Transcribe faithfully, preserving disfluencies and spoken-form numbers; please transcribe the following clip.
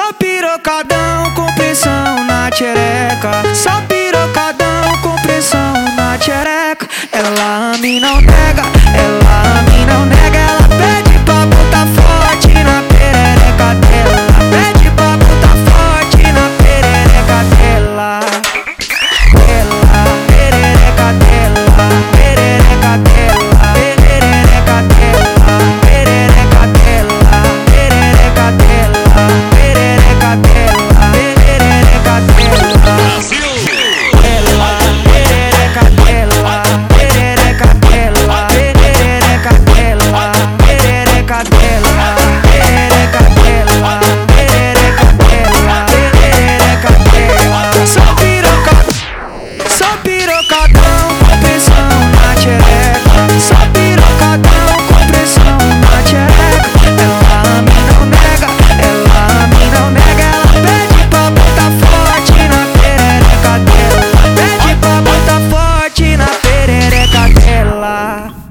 Só pirocadão com pressão na tchereca. Só pirocadão com pressão na tchereca. Ela a mim não nega, ela a mim não nega.